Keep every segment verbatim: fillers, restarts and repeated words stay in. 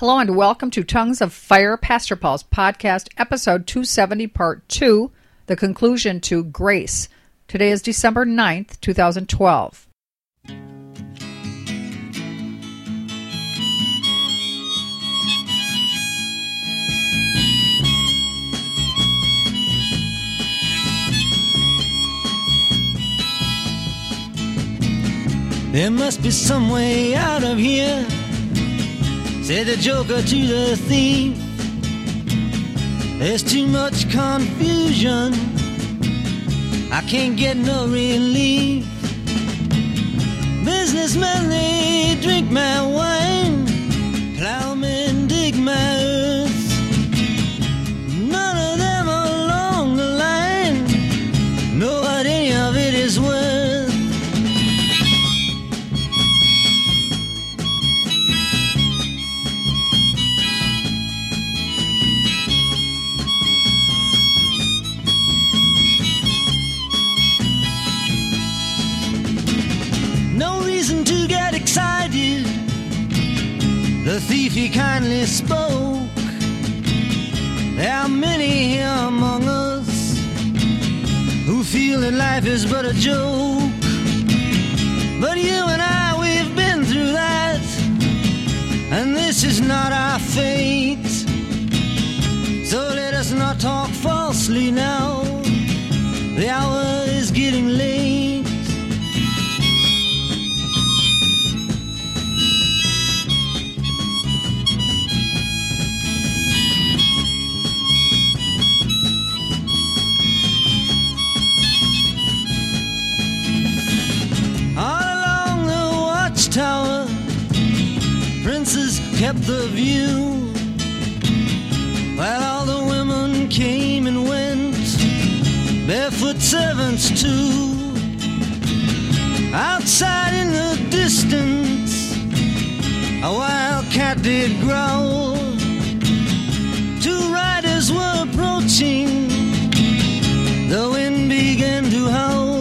Hello and welcome to Tongues of Fire, Pastor Paul's podcast, episode two seventy, part two, the conclusion to Grace. Today is December ninth, twenty twelve. There must be some way out of here, said the joker to the thief. There's too much confusion, I can't get no relief. Businessmen, they drink my wine, plowmen dig my earth. None of them along the line know what any of it is worth. To get excited, the thief he kindly spoke. There are many here among us who feel that life is but a joke. But you and I, we've been through that, and this is not our fate. So let us not talk falsely now, the hour is getting late. Tower, princes kept the view, while all the women came and went, barefoot servants too. Outside in the distance, a wild cat did growl. Two riders were approaching, the wind began to howl.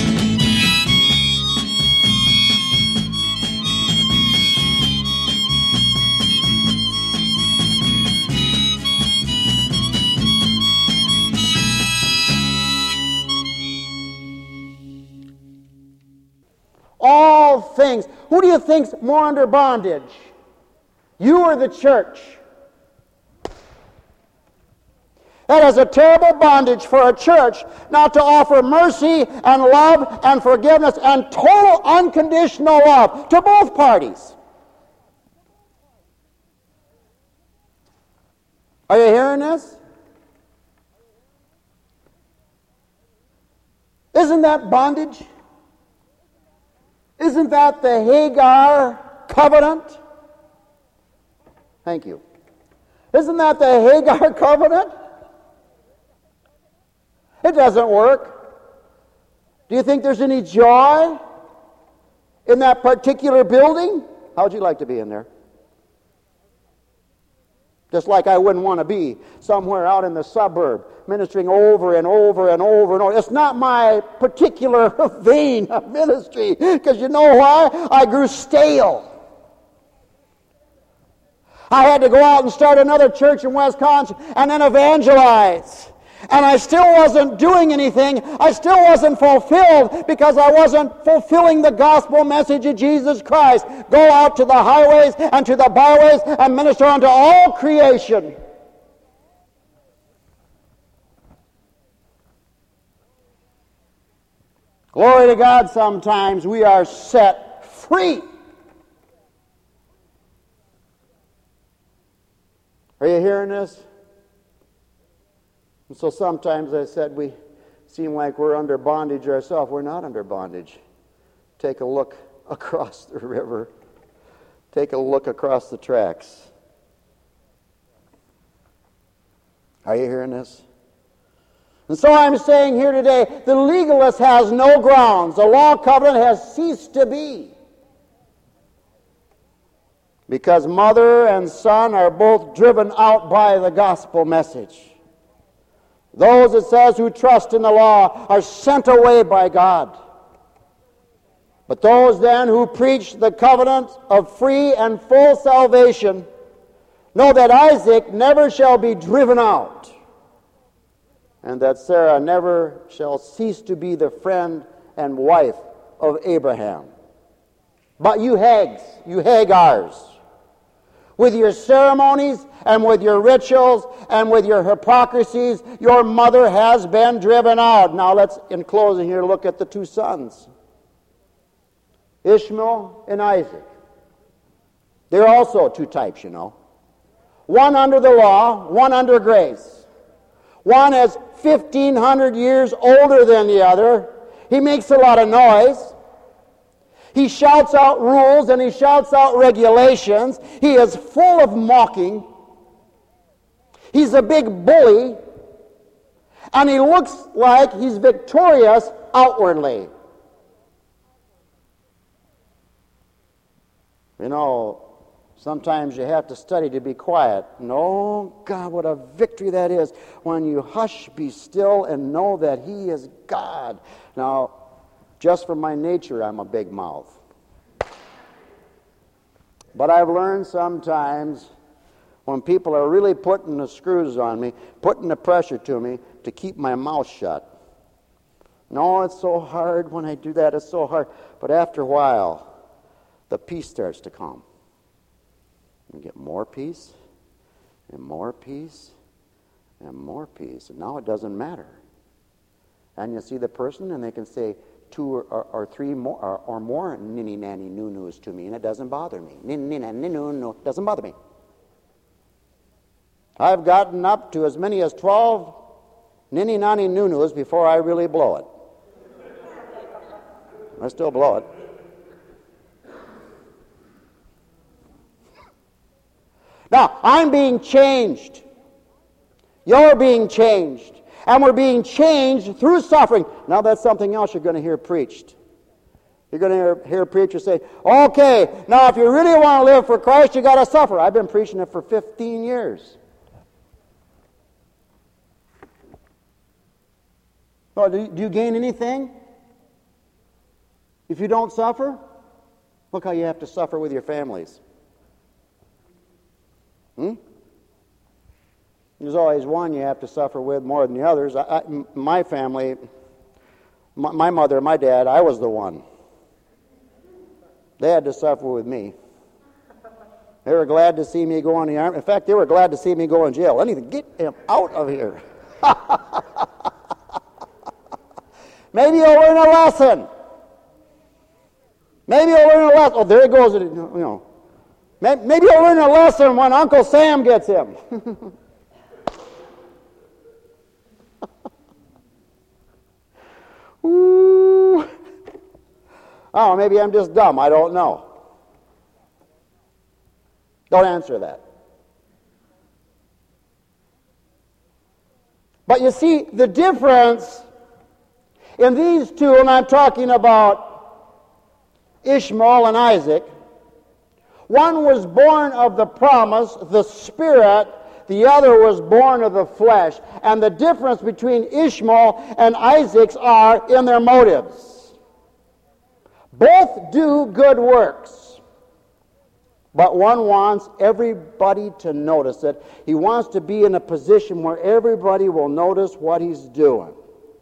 All things. Who do you think's more under bondage? You or the church? That is a terrible bondage for a church not to offer mercy and love and forgiveness and total unconditional love to both parties. Are you hearing this? Isn't that bondage? Isn't that the Hagar covenant? Thank you. Isn't that the Hagar covenant? It doesn't work. Do you think there's any joy in that particular building? How would you like to be in there? Just like I wouldn't want to be somewhere out in the suburb ministering over and over and over and over. It's not my particular vein of ministry, because you know why? I grew stale. I had to go out and start another church in Wisconsin and then evangelize. And I still wasn't doing anything. I still wasn't fulfilled because I wasn't fulfilling the gospel message of Jesus Christ. Go out to the highways and to the byways and minister unto all creation. Glory to God, sometimes we are set free. Are you hearing this? And so sometimes I said we seem like we're under bondage ourselves. We're not under bondage. Take a look across the river. Take a look across the tracks. Are you hearing this? And so I'm saying here today, the legalist has no grounds. The law covenant has ceased to be. Because mother and son are both driven out by the gospel message. Those, it says, who trust in the law are sent away by God. But those then who preach the covenant of free and full salvation Know that Isaac never shall be driven out, and that Sarah never shall cease to be the friend and wife of Abraham. But you Hags, you Hagars, with your ceremonies and with your rituals and with your hypocrisies, your mother has been driven out. Now let's, in closing here, look at the two sons, Ishmael and Isaac. They're also two types, you know. One under the law, one under grace. One is fifteen hundred years older than the other. He makes a lot of noise. He shouts out rules and he shouts out regulations. He is full of mocking. He's a big bully. And he looks like he's victorious outwardly. You know, sometimes you have to study to be quiet. And oh, God, what a victory that is when you hush, be still, and know that He is God. Now, just from my nature, I'm a big mouth. But I've learned sometimes when people are really putting the screws on me, putting the pressure to me, to keep my mouth shut. No, it's so hard when I do that. It's so hard. But after a while, the peace starts to come. You get more peace, and more peace, and more peace. And now it doesn't matter. And you see the person, and they can say two or, or, or three more or, or more ninny nanny noo noos to me, and it doesn't bother me. Ninny nanny noo noo doesn't bother me. I've gotten up to as many as twelve ninny nanny noo noos before I really blow it. I still blow it. Now, I'm being changed. You're being changed. And we're being changed through suffering. Now, that's something else you're going to hear preached. You're going to hear, hear preachers say, okay, now if you really want to live for Christ, you got to suffer. I've been preaching it for fifteen years. Oh, do, you, do you gain anything if you don't suffer? Look how you have to suffer with your families. Hmm? There's always one you have to suffer with more than the others. I, I, my family, my, my mother, my dad, I was the one. They had to suffer with me. They were glad to see me go in the army. In fact, they were glad to see me go in jail. Anything, get him out of here. Maybe you'll learn a lesson. Maybe you'll learn a lesson. Oh, there he goes. You know. Maybe you'll learn a lesson when Uncle Sam gets him. Ooh. Oh, maybe I'm just dumb. I don't know. Don't answer that. But you see, the difference in these two, and I'm talking about Ishmael and Isaac, one was born of the promise, the Spirit. The other was born of the flesh. And the difference between Ishmael and Isaac are in their motives. Both do good works. But one wants everybody to notice it. He wants to be in a position where everybody will notice what he's doing.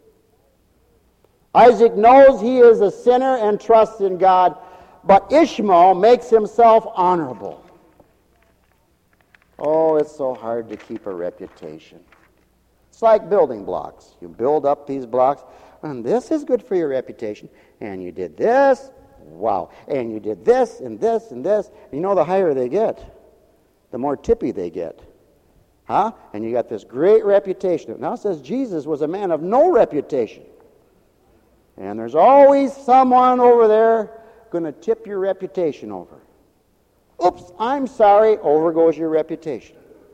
Isaac knows he is a sinner and trusts in God. But Ishmael makes himself honorable. Oh, it's so hard to keep a reputation. It's like building blocks. You build up these blocks, and this is good for your reputation. And you did this, wow. And you did this, and this, and this. You know, the higher they get, the more tippy they get. Huh? And you got this great reputation. Now it says Jesus was a man of no reputation. And there's always someone over there going to tip your reputation over. Oops, I'm sorry, over goes your reputation.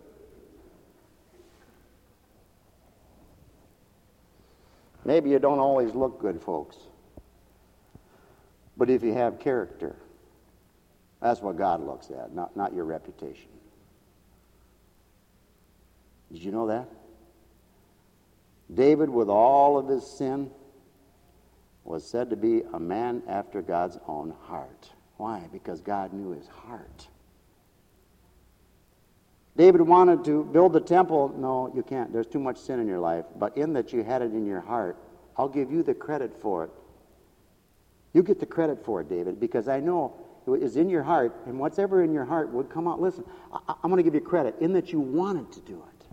Maybe you don't always look good, folks. But if you have character, that's what God looks at, not, not your reputation. Did you know that? David, with all of his sin, was said to be a man after God's own heart. Why? Because God knew his heart. David wanted to build the temple. No, you can't. There's too much sin in your life. But in that you had it in your heart, I'll give you the credit for it. You get the credit for it, David, because I know it is in your heart, and whatever in your heart would come out. Listen, I- I'm going to give you credit in that you wanted to do it.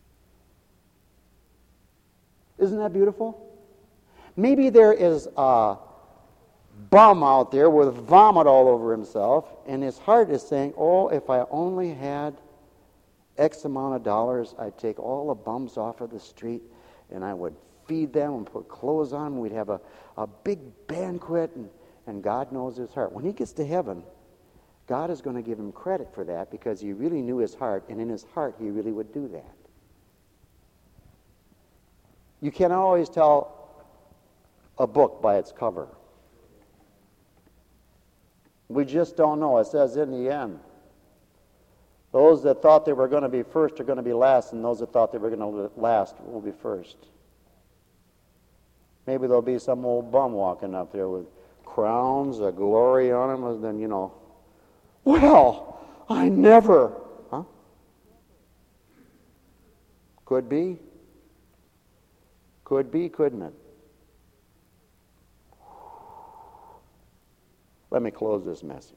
Isn't that beautiful? Maybe there is a bum out there with vomit all over himself, and his heart is saying, oh, if I only had X amount of dollars, I'd take all the bums off of the street, and I would feed them and put clothes on them. We'd have a, a big banquet, and, and God knows his heart. When he gets to heaven, God is going to give him credit for that because he really knew his heart, and in his heart he really would do that. You can't always tell a book by its cover. We just don't know. It says in the end, those that thought they were going to be first are going to be last, and those that thought they were going to last will be first. Maybe there'll be some old bum walking up there with crowns of glory on him, and then, you know, well, I never. Huh? Could be. Could be, couldn't it? Let me close this message.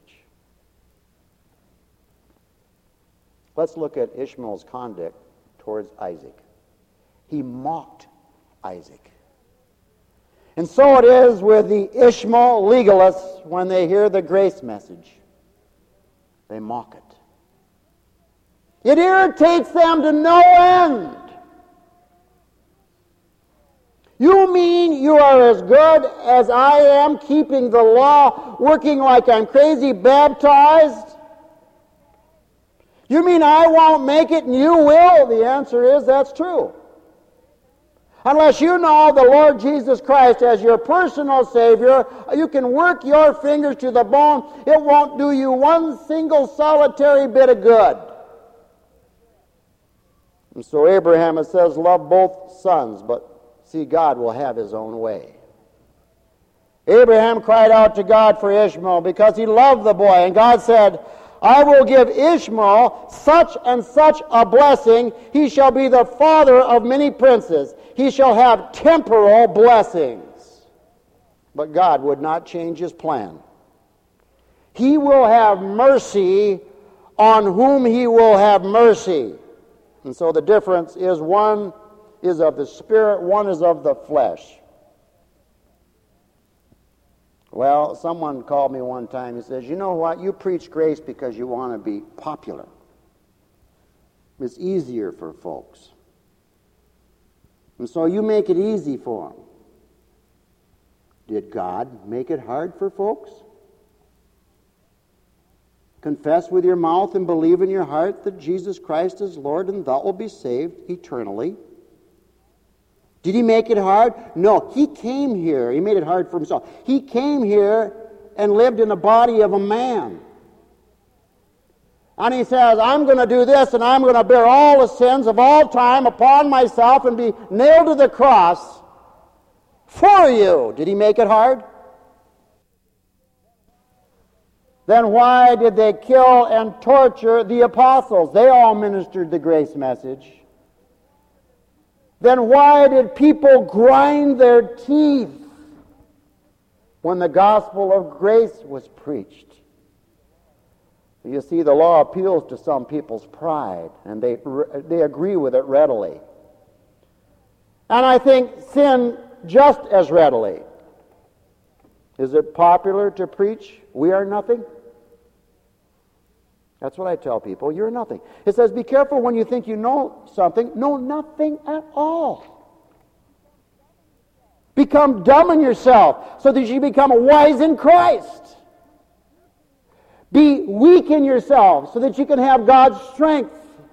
Let's look at Ishmael's conduct towards Isaac. He mocked Isaac. And so it is with the Ishmael legalists when they hear the grace message. They mock it. It irritates them to no end. You mean you are as good as I am, keeping the law, working like I'm crazy, baptized? You mean I won't make it and you will? The answer is that's true. Unless you know the Lord Jesus Christ as your personal Savior, you can work your fingers to the bone. It won't do you one single solitary bit of good. And so Abraham, it says, love both sons, but see, God will have his own way. Abraham cried out to God for Ishmael because he loved the boy. And God said, I will give Ishmael such and such a blessing. He shall be the father of many princes. He shall have temporal blessings. But God would not change his plan. He will have mercy on whom he will have mercy. And so the difference is one is of the spirit, one is of the flesh. Well, someone called me one time and says, you know what, you preach grace because you want to be popular. It's easier for folks. And so you make it easy for them. Did God make it hard for folks? Confess with your mouth and believe in your heart that Jesus Christ is Lord, and thou wilt be saved eternally. Did he make it hard? No, he came here. He made it hard for himself. He came here and lived in the body of a man. And he says, I'm going to do this, and I'm going to bear all the sins of all time upon myself and be nailed to the cross for you. Did he make it hard? Then why did they kill and torture the apostles? They all ministered the grace message. Then why did people grind their teeth when the gospel of grace was preached? You see, the law appeals to some people's pride, and they, they agree with it readily. And I think sin just as readily. Is it popular to preach, we are nothing? That's what I tell people. You're nothing. It says, be careful when you think you know something. Know nothing at all. Become dumb in yourself so that you become wise in Christ. Be weak in yourself so that you can have God's strength.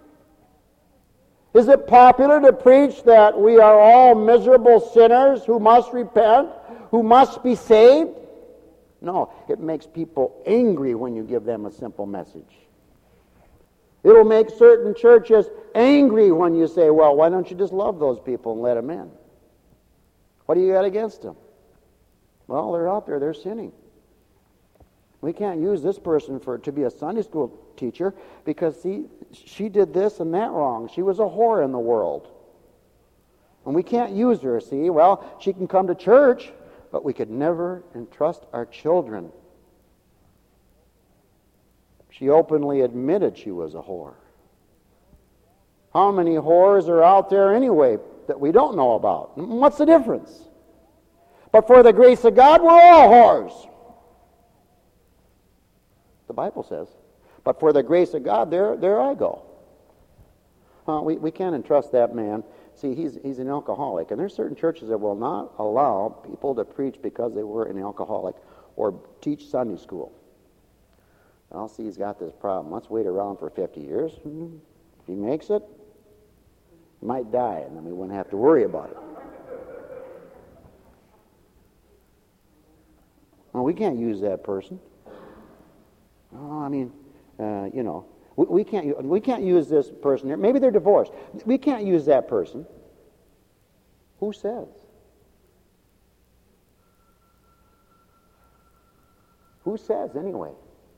Is it popular to preach that we are all miserable sinners who must repent, who must be saved? No, it makes people angry when you give them a simple message. It'll make certain churches angry when you say, well, why don't you just love those people and let them in? What do you got against them? Well, they're out there, they're sinning. We can't use this person for to be a Sunday school teacher because, see, she did this and that wrong. She was a whore in the world. And we can't use her, see. Well, she can come to church, but we could never entrust our children. She openly admitted she was a whore. How many whores are out there anyway that we don't know about? What's the difference? But for the grace of God, we're all whores. The Bible says. But for the grace of God, there, there I go. Uh, we, we can't entrust that man. See, he's, he's an alcoholic. And there's certain churches that will not allow people to preach because they were an alcoholic or teach Sunday school. Well, see, he's got this problem. Let's wait around for fifty years. If he makes it, he might die, and then we wouldn't have to worry about it. Well, we can't use that person. Oh, I mean, uh, you know, we, we can't we can't use this person here. Maybe they're divorced. We can't use that person. Who says? Who says anyway?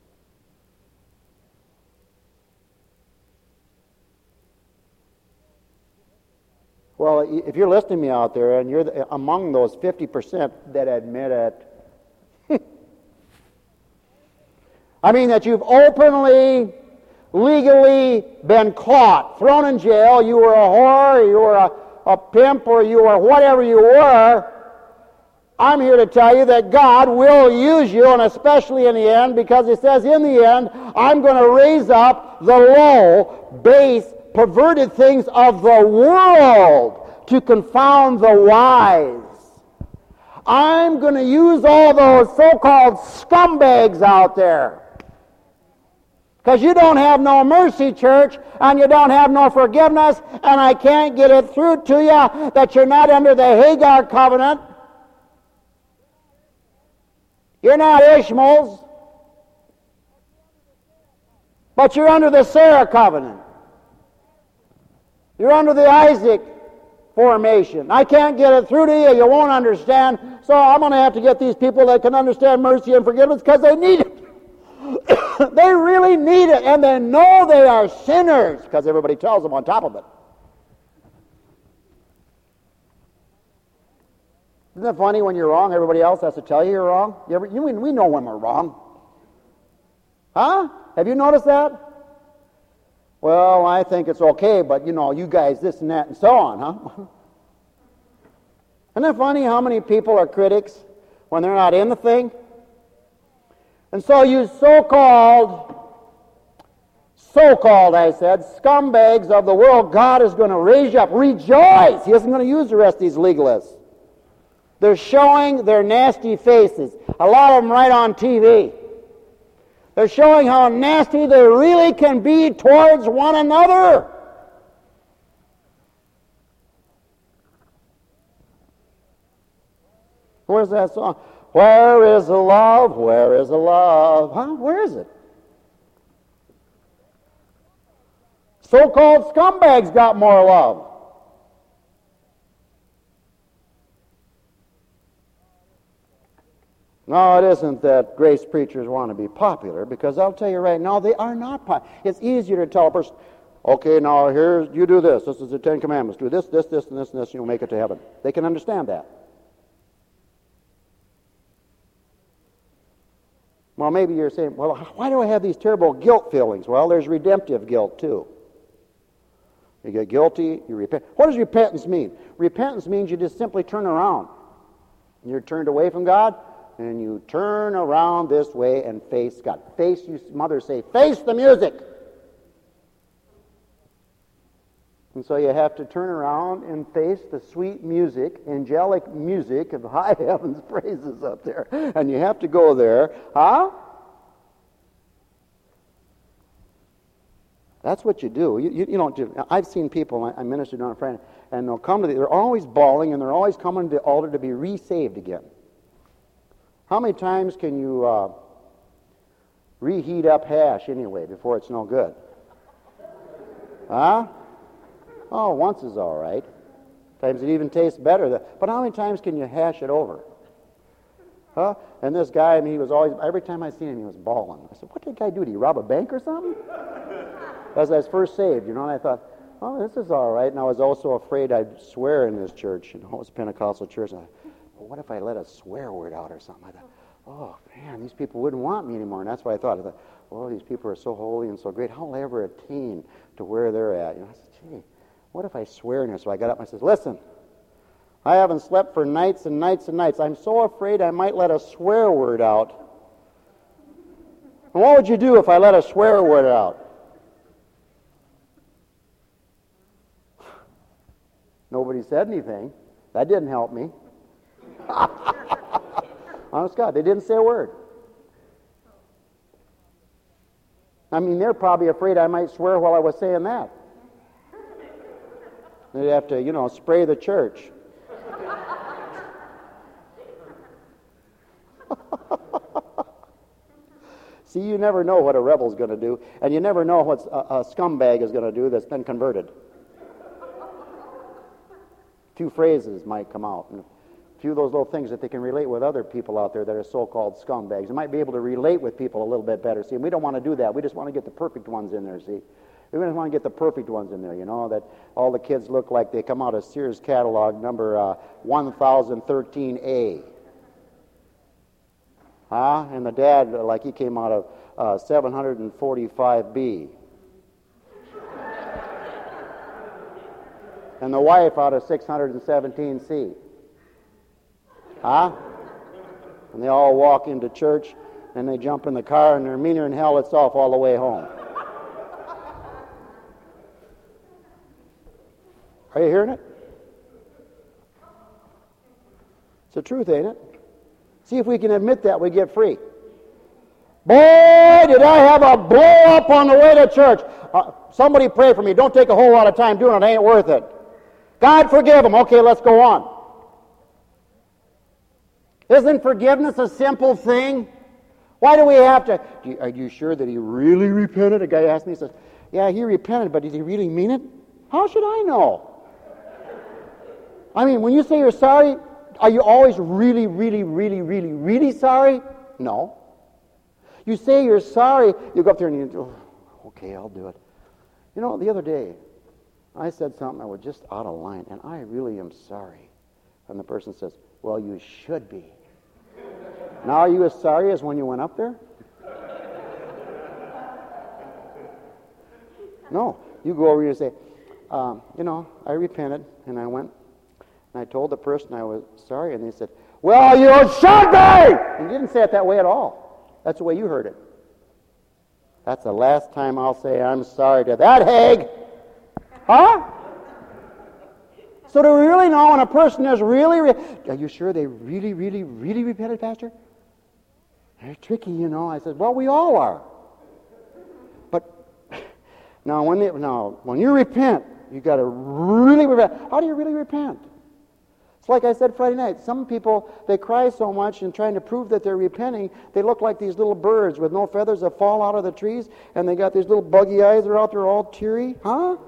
Well, if you're listening to me out there and you're the, among those fifty percent that admit it, I mean that you've openly, legally been caught, thrown in jail, you were a whore, you were a, a pimp, or you were whatever you were, I'm here to tell you that God will use you, and especially in the end, because it says in the end, I'm going to raise up the low, base, perverted things of the world to confound the wise. I'm going to use all those so-called scumbags out there. Because you don't have no mercy, church, and you don't have no forgiveness, and I can't get it through to you that you're not under the Hagar covenant. You're not Ishmael's, but you're under the Sarah covenant. You're under the Isaac formation. I can't get it through to you. You won't understand. So I'm going to have to get these people that can understand mercy and forgiveness because they need it. They really need it, and they know they are sinners because everybody tells them on top of it. Isn't it funny when you're wrong, everybody else has to tell you you're wrong? You ever, you mean, we know when we're wrong. Huh? Have you noticed that? Well, I think it's okay, but, you know, you guys this and that and so on, huh? Isn't it funny how many people are critics when they're not in the thing? And so you so-called, so-called, I said, scumbags of the world, God is going to raise you up. Rejoice! He isn't going to use the rest of these legalists. They're showing their nasty faces. A lot of them right on T V. They're showing how nasty they really can be towards one another. Where's that song? Where is the love? Where is the love? Huh? Where is it? So-called scumbags got more love. No, it isn't that grace preachers want to be popular, because I'll tell you right now, they are not popular. It's easier to tell a person, okay, now here's, you do this. This is the Ten Commandments. Do this, this, this, and this, and this, and you'll make it to heaven. They can understand that. Well, maybe you're saying, well, why do I have these terrible guilt feelings? Well, there's redemptive guilt, too. You get guilty, you repent. What does repentance mean? Repentance means you just simply turn around. You're turned away from God, and you turn around this way and face God. Face, you mothers say, face the music. And so you have to turn around and face the sweet music, angelic music of high heavens praises up there. And you have to go there. Huh? That's what you do. You, you, you don't do. I've seen people, I, I ministered on a friend, and they'll come to the, they're always bawling, and they're always coming to the altar to be re-saved again. How many times can you uh, reheat up hash anyway before it's no good? Huh? Oh, once is all right. Times it even tastes better. But how many times can you hash it over? huh? And this guy, and he was always, every time I seen him, he was bawling. I said, what did the guy do? Did he rob a bank or something? As I was first saved, you know, and I thought, oh, this is all right. And I was also afraid I'd swear in this church. You know, it was a Pentecostal church. And I thought, well, what if I let a swear word out or something? I thought, oh, man, these people wouldn't want me anymore. And that's what I thought. I thought, oh, these people are so holy and so great. How will I ever attain to where they're at? You know, I said, gee, what if I swear in here? So I got up and I said, listen, I haven't slept for nights and nights and nights. I'm so afraid I might let a swear word out. And what would you do if I let a swear word out? Nobody said anything. That didn't help me. Honest God, they didn't say a word. I mean, they're probably afraid I might swear while I was saying that. They'd have to, you know, spray the church. See, you never know what a rebel's going to do, and you never know what a, a scumbag is going to do that's been converted. A few phrases might come out, and a few of those little things that they can relate with other people out there that are so-called scumbags. They might be able to relate with people a little bit better. See, and we don't want to do that. We just want to get the perfect ones in there, see. We just want to get the perfect ones in there, you know, that all the kids look like they come out of Sears catalog number uh, one thousand thirteen A. Huh? And the dad, like he came out of uh, seven hundred forty-five B. And the wife out of six hundred seventeen C. Huh? And they all walk into church, and they jump in the car, and they're meaner than hell itself all the way home. Are you hearing it? It's the truth, ain't it? See if we can admit that, we get free. Boy, did I have a blow up on the way to church. Uh, somebody pray for me. Don't take a whole lot of time doing it. It ain't worth it. God forgive them. Okay, let's go on. Isn't forgiveness a simple thing? Why do we have to? Do you, are you sure that he really repented? A guy asked me, he says, yeah, he repented, but did he really mean it? How should I know? I mean, when you say you're sorry, are you always really, really, really, really, really sorry? No. You say you're sorry, you go up there and you go, oh, okay, I'll do it. You know, the other day, I said something that was just out of line, and I really am sorry. And the person says, well, you should be. Now are you as sorry as when you went up there? No. You go over here and say, um, you know, I repented, and I went, and I told the person I was sorry, and they said, well, you should be! And you didn't say it that way at all. That's the way you heard it. That's the last time I'll say I'm sorry to that Haig. Huh? So do we really know when a person is really... Re- Are you sure they really, really, really repented, Pastor? They're tricky, you know. I said, well, we all are. But now when, they, now, when you repent, you got to really repent. How do you really repent? It's like I said Friday night. Some people, they cry so much in trying to prove that they're repenting, they look like these little birds with no feathers that fall out of the trees, and they got these little buggy eyes that are out there all teary. Huh?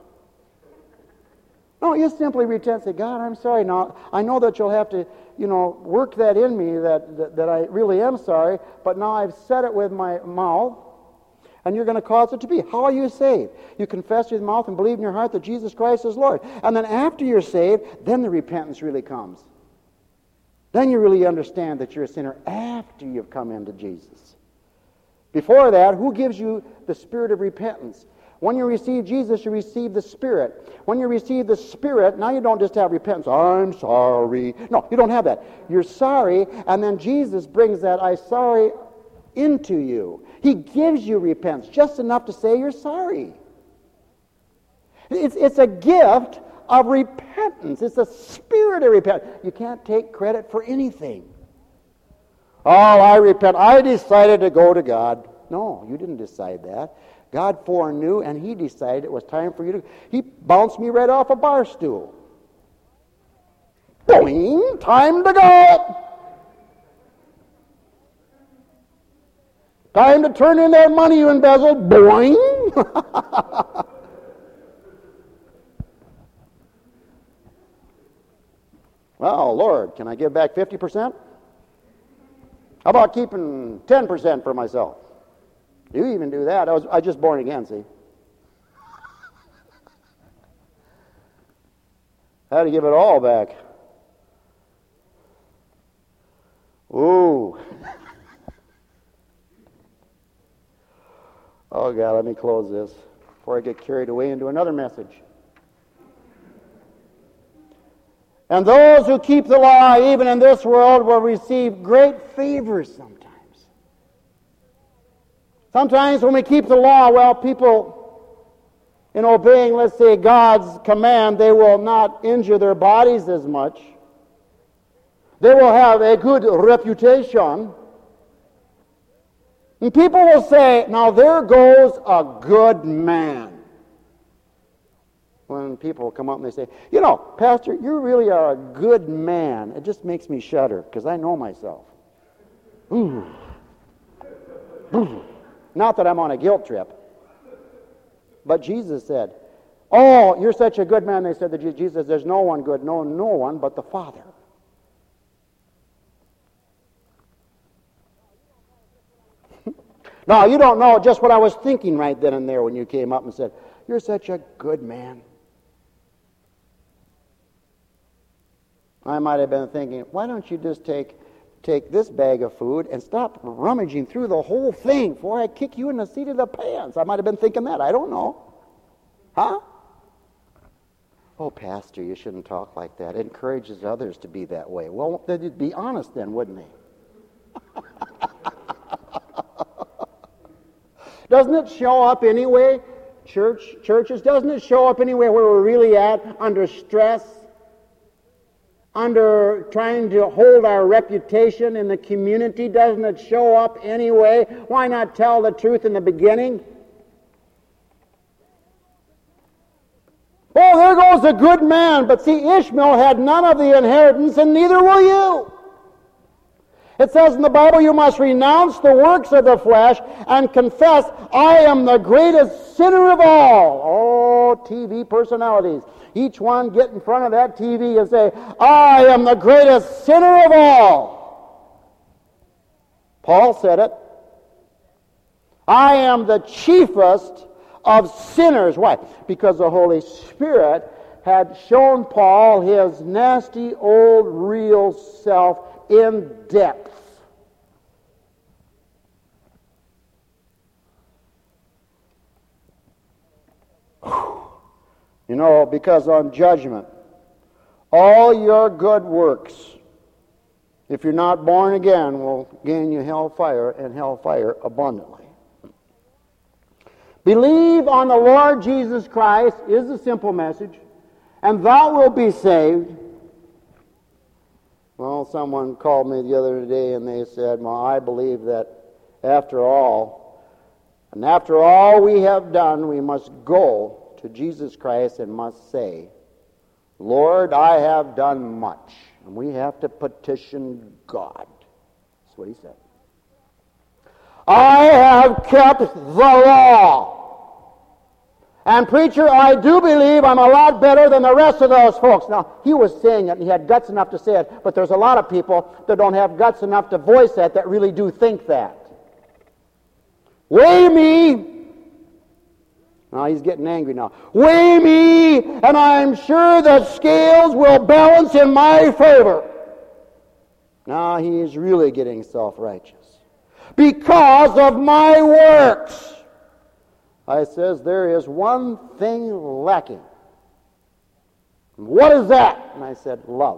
No, you simply repent and say, God, I'm sorry. Now, I know that you'll have to, you know, work that in me that, that, that I really am sorry, but now I've said it with my mouth, and you're going to cause it to be. How are you saved? You confess with your mouth and believe in your heart that Jesus Christ is Lord. And then after you're saved, then the repentance really comes. Then you really understand that you're a sinner after you've come into Jesus. Before that, who gives you the spirit of repentance? When you receive Jesus, you receive the Spirit. When you receive the Spirit, now you don't just have repentance. I'm sorry. No, you don't have that. You're sorry, and then Jesus brings that I sorry into you. He gives you repentance, just enough to say you're sorry. It's, it's a gift of repentance. It's a spirit of repentance. You can't take credit for anything. Oh, I repent. I decided to go to God. No, you didn't decide that. God foreknew, and He decided it was time for you to... He bounced me right off a bar stool. Boing! Time to go! Time to turn in that money you embezzled. Boing! Well, Lord, can I give back fifty percent? How about keeping ten percent for myself? You even do that. I was I just born again, see. I had to give it all back. Ooh. Oh, God, let me close this before I get carried away into another message. And those who keep the law, even in this world, will receive great favors sometimes. Sometimes when we keep the law, well, people, in obeying, let's say, God's command, they will not injure their bodies as much. They will have a good reputation. And people will say, now there goes a good man. When people come up and they say, you know, Pastor, you really are a good man. It just makes me shudder because I know myself. Ooh. Ooh. Not that I'm on a guilt trip. But Jesus said, oh, you're such a good man. They said that Jesus, there's no one good, no, no one but the Father. Now, you don't know just what I was thinking right then and there when you came up and said, you're such a good man. I might have been thinking, why don't you just take take this bag of food and stop rummaging through the whole thing before I kick you in the seat of the pants? I might have been thinking that. I don't know. Huh? Oh, Pastor, you shouldn't talk like that. It encourages others to be that way. Well, they'd be honest then, wouldn't they? Doesn't it show up anyway, church churches? Doesn't it show up anywhere where we're really at, under stress, under trying to hold our reputation in the community? Doesn't it show up anyway? Why not tell the truth in the beginning? Oh, there goes a good man. But see, Ishmael had none of the inheritance, and neither will you. It says in the Bible, you must renounce the works of the flesh and confess, I am the greatest sinner of all. Oh, T V personalities. Each one get in front of that T V and say, I am the greatest sinner of all. Paul said it. I am the chiefest of sinners. Why? Because the Holy Spirit had shown Paul his nasty old real self in depth. You know, because on judgment, all your good works, if you're not born again, will gain you hellfire, and hellfire abundantly. Believe on the Lord Jesus Christ is the simple message, and thou wilt be saved. Well, someone called me the other day and they said, well, I believe that after all, and after all we have done, we must go to Jesus Christ and must say, Lord, I have done much. And we have to petition God. That's what he said. I have kept the law. And preacher, I do believe I'm a lot better than the rest of those folks. Now, he was saying it, and he had guts enough to say it, but there's a lot of people that don't have guts enough to voice that, that really do think that. Weigh me. Now, he's getting angry now. Weigh me, and I'm sure the scales will balance in my favor. Now, he is really getting self-righteous. Because of my works. I says, there is one thing lacking. What is that? And I said, love.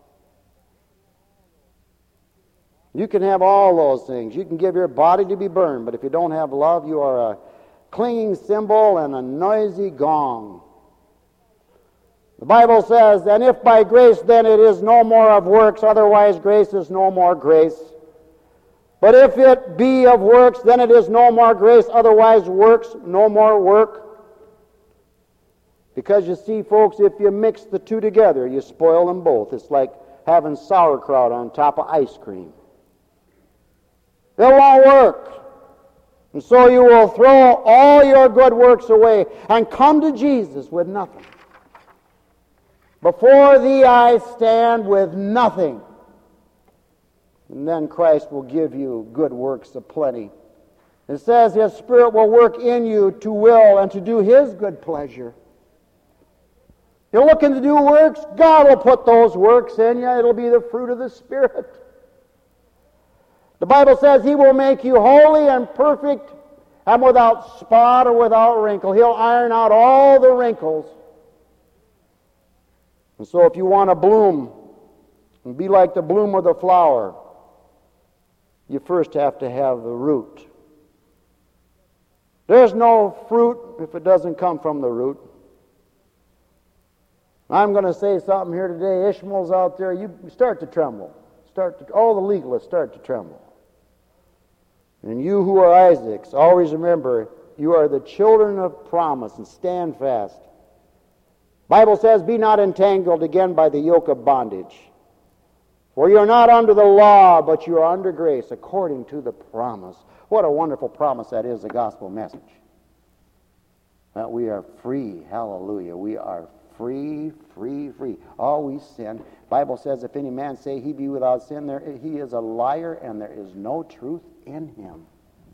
You can have all those things. You can give your body to be burned, but if you don't have love, you are a clinging cymbal and a noisy gong. The Bible says, and if by grace then it is no more of works, otherwise grace is no more grace. But if it be of works, then it is no more grace, otherwise works, no more work. Because you see, folks, if you mix the two together, you spoil them both. It's like having sauerkraut on top of ice cream. It won't work. And so you will throw all your good works away and come to Jesus with nothing. Before thee I stand with nothing. And then Christ will give you good works aplenty. It says His Spirit will work in you to will and to do His good pleasure. You're looking to do works, God will put those works in you. It'll be the fruit of the Spirit. The Bible says He will make you holy and perfect and without spot or without wrinkle. He'll iron out all the wrinkles. And so if you want to bloom and be like the bloom of the flower, you first have to have the root. There's no fruit if it doesn't come from the root. I'm going to say something here today. Ishmael's out there. You start to tremble. Start to, all the legalists start to tremble. And you who are Isaacs, always remember, you are the children of promise, and stand fast. Bible says, be not entangled again by the yoke of bondage. For you are not under the law, but you are under grace, according to the promise. What a wonderful promise that is, the gospel message. That we are free. Hallelujah. We are free, free, free. All we sin. Bible says, if any man say he be without sin, there he is a liar, and there is no truth in him.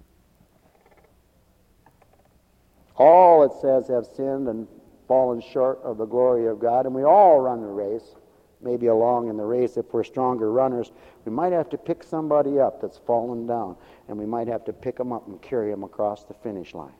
All, it says, have sinned and fallen short of the glory of God, and we all run the race. Maybe along in the race, if we're stronger runners, we might have to pick somebody up that's fallen down, and we might have to pick them up and carry them across the finish line.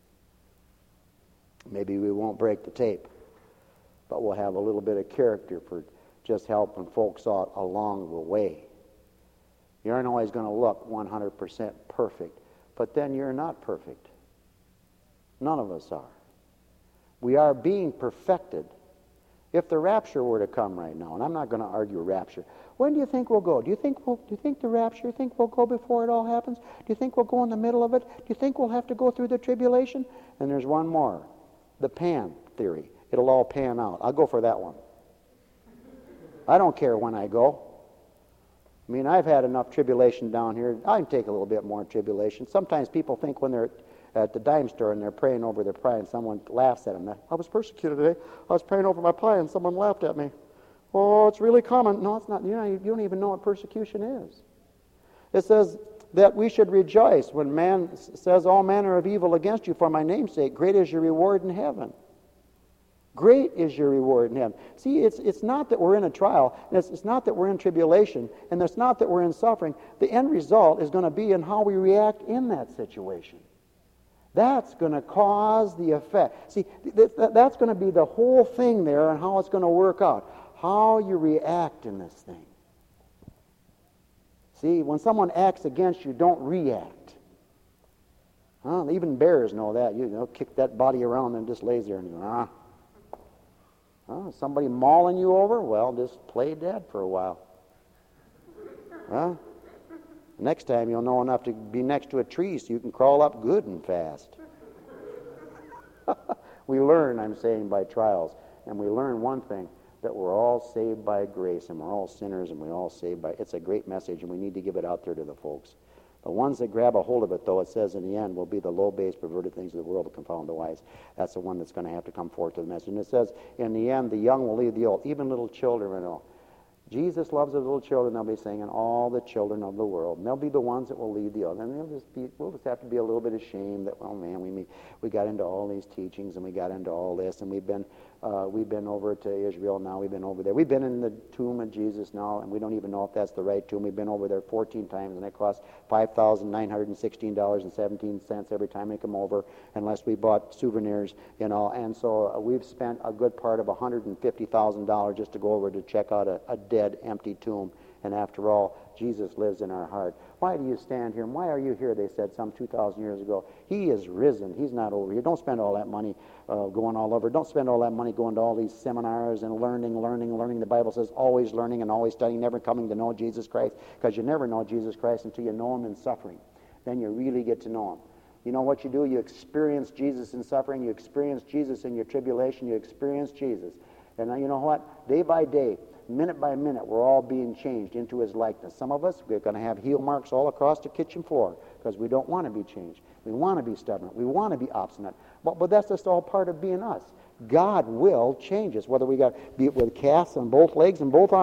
Maybe we won't break the tape, but we'll have a little bit of character for just helping folks out along the way. You aren't always going to look one hundred percent perfect, but then you're not perfect. None of us are. We are being perfected. If the rapture were to come right now, and I'm not going to argue rapture, when do you think we'll go? Do you think we'll, do you think the rapture, you think we'll go before it all happens? Do you think we'll go in the middle of it? Do you think we'll have to go through the tribulation? And there's one more, the pan theory. It'll all pan out. I'll go for that one. I don't care when I go. I mean, I've had enough tribulation down here. I can take a little bit more tribulation. Sometimes people think when they're at the dime store and they're praying over their pie and someone laughs at them. I was persecuted today. I was praying over my pie and someone laughed at me. Oh, it's really common. No, it's not. You know, you don't even know what persecution is. It says that we should rejoice when man says all manner of evil against you for my name's sake. Great is your reward in heaven. Great is your reward in heaven. See, it's it's not that we're in a trial, and it's, it's not that we're in tribulation, and it's not that we're in suffering. The end result is going to be in how we react in that situation. That's going to cause the effect. See, th- th- that's going to be the whole thing there and how it's going to work out. How you react in this thing. See, when someone acts against you, don't react. Huh? Even bears know that. You know, kick that body around and just lays there and you go, ah. Huh? Somebody mauling you over? Well, just play dead for a while. Huh? Next time you'll know enough to be next to a tree so you can crawl up good and fast. We learn, I'm saying, by trials. And we learn one thing, that we're all saved by grace, and we're all sinners, and we're all saved by... It's a great message, and we need to give it out there to the folks. The ones that grab a hold of it, though, it says in the end, will be the low-based, perverted things of the world that confound the wise. That's the one that's going to have to come forth to the message. And it says, in the end, the young will lead the old, even little children and all. Jesus loves his little children, they'll be singing, all the children of the world. And they'll be the ones that will lead the other. And they'll just be, we'll just have to be a little bit ashamed that, well, man, we we got into all these teachings and we got into all this, and we've been uh, we've been over to Israel now, we've been over there. We've been in the tomb of Jesus now, and we don't even know if that's the right tomb. We've been over there fourteen times, and it costs five thousand nine hundred sixteen dollars and seventeen cents every time we come over, unless we bought souvenirs, you know. And so uh, we've spent a good part of one hundred fifty thousand dollars just to go over to check out a, a dead, empty tomb. And after all, Jesus lives in our heart. Why do you stand here? And why are you here? They said some two thousand years ago. He is risen. He's not over here. Don't spend all that money uh, going all over. Don't spend all that money going to all these seminars and learning, learning, learning. The Bible says always learning and always studying, never coming to know Jesus Christ, because you never know Jesus Christ until you know him in suffering. Then you really get to know him. You know what you do? You experience Jesus in suffering. You experience Jesus in your tribulation. You experience Jesus. And now you know what? Day by day, minute by minute, we're all being changed into his likeness. Some of us, we're going to have heel marks all across the kitchen floor because we don't want to be changed. We want to be stubborn. We want to be obstinate. But, but that's just all part of being us. God will change us, whether we got be it with casts on both legs and both arms.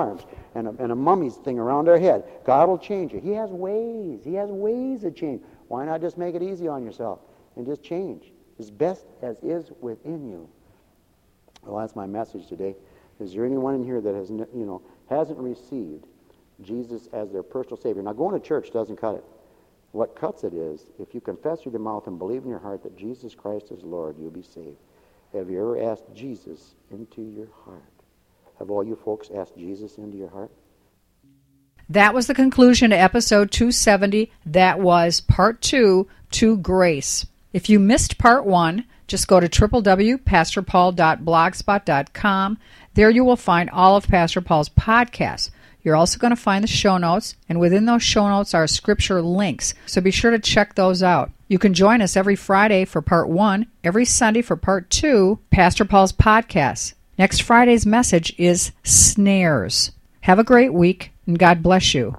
and a, and a mummy's thing around their head. God will change you. He has ways. He has ways to change. Why not just make it easy on yourself and just change as best as is within you? Well, that's my message today. Is there anyone in here that has, you know, hasn't received Jesus as their personal Savior? Now, going to church doesn't cut it. What cuts it is, if you confess with your mouth and believe in your heart that Jesus Christ is Lord, you'll be saved. Have you ever asked Jesus into your heart? Have all you folks asked Jesus into your heart? That was the conclusion to episode two seventy. That was part two, To Grace. If you missed part one, just go to w w w dot pastor paul dot blogspot dot com. There you will find all of Pastor Paul's podcasts. You're also going to find the show notes, and within those show notes are scripture links, so be sure to check those out. You can join us every Friday for part one, every Sunday for part two, Pastor Paul's podcasts. Next Friday's message is snares. Have a great week, and God bless you.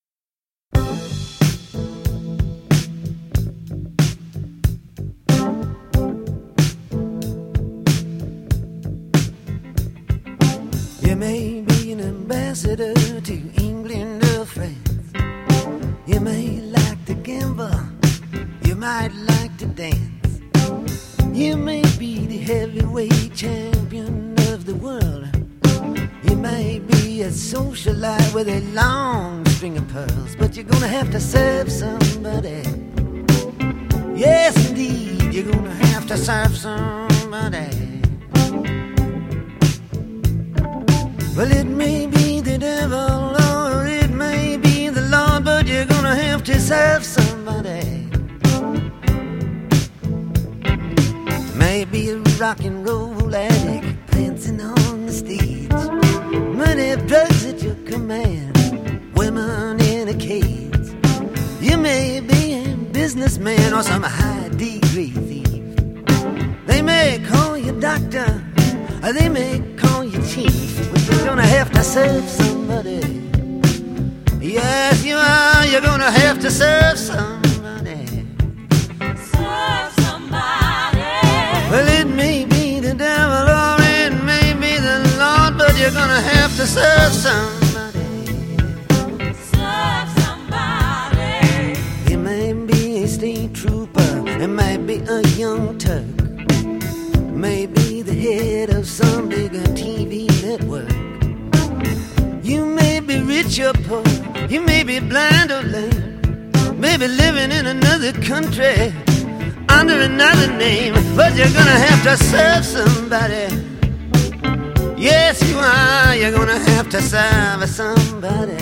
You may be an ambassador to England or France. You may like to gamble. You might like to dance. You may be the heavyweight champion of the world. You may be a socialite with a long string of pearls, but you're gonna have to serve somebody. Yes, indeed, you're gonna have to serve somebody. Well, it may be the devil or it may be the Lord, but you're gonna have to serve somebody. Maybe a rock and roll addict prancing on the stage, money, drugs at your command, women in a cage. You may be a businessman or some high degree thief. They may call you doctor, or they may call you chief, but you're gonna have to serve somebody. Yes, you are. You're gonna have to serve somebody. Serve somebody. Well, it may be the devil or it may be the Lord, but you're gonna have to serve somebody. Serve somebody. You may be a state trooper, it might be a young Turk, maybe the head of some bigger T V network. You may be rich or poor, you may be blind or lame, maybe living in another country under another name, but you're gonna have to serve somebody. Yes, you are. You're gonna have to serve somebody.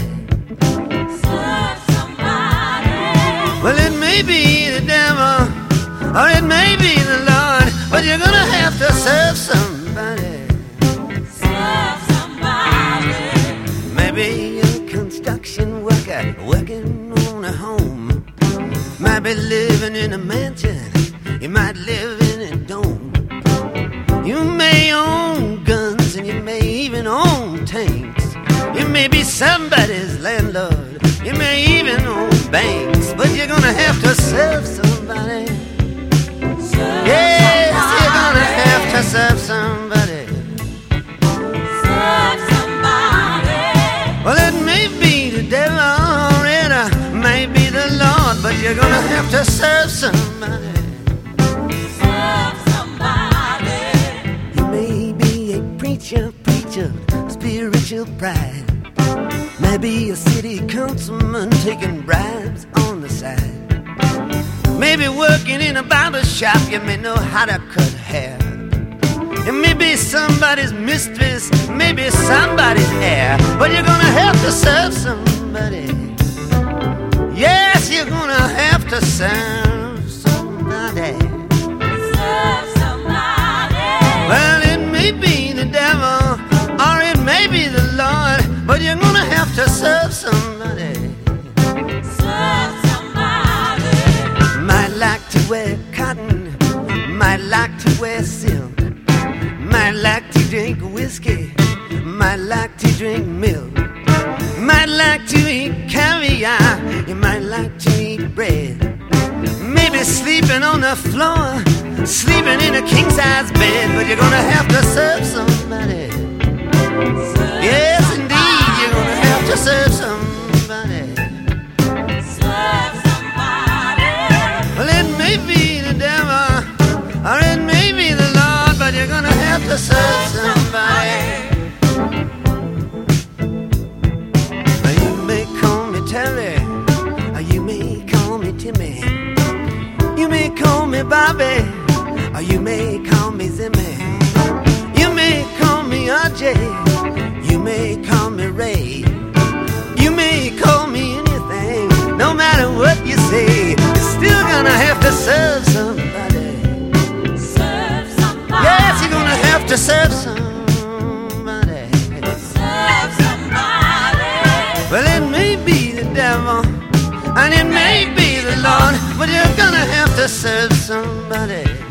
Serve somebody. Well, it may be the devil or it may be the Lord, but you're gonna have to serve somebody. Serve somebody. Maybe a construction worker working on a home, might be living in a mansion, you might live in a dome. You may own guns and you may even own tanks. You may be somebody's landlord, you may even own banks, but you're gonna have to serve somebody. Serve Yes, somebody. you're gonna have to serve somebody. Serve somebody. Well, it may be the devil or it uh, may be the Lord, but you're gonna have to serve somebody. Serve somebody. You may be a preacher, preacher, spiritual pride. Maybe a city councilman taking bribes on the side. Maybe working in a barber shop, you may know how to cut hair. You may be somebody's mistress, maybe somebody's heir, but you're gonna have to serve somebody. Yes, you're gonna have to serve somebody. Serve somebody. Well, it may be the devil or it may be the Lord, but you're gonna have to serve somebody. Serve somebody. Might like to wear cotton, might like to wear silk, might like to drink whiskey, might like to drink milk, might like to eat caviar, you might like to eat bread. Maybe sleeping on the floor, sleeping in a king-size bed, but you're gonna have to serve somebody. Serve Yes, indeed, you're gonna have serve somebody. Now you may call me Terry, or you may call me Timmy. You may call me Bobby, or you may call me Zimmy. You may call me R J, you may call me Ray. You may call me anything, no matter what you say. You're still gonna have to serve somebody. Serve somebody. Yes, you're gonna have to serve somebody. Serve somebody. Well, it may be the devil, and it may be the Lord, but you're gonna have to serve somebody.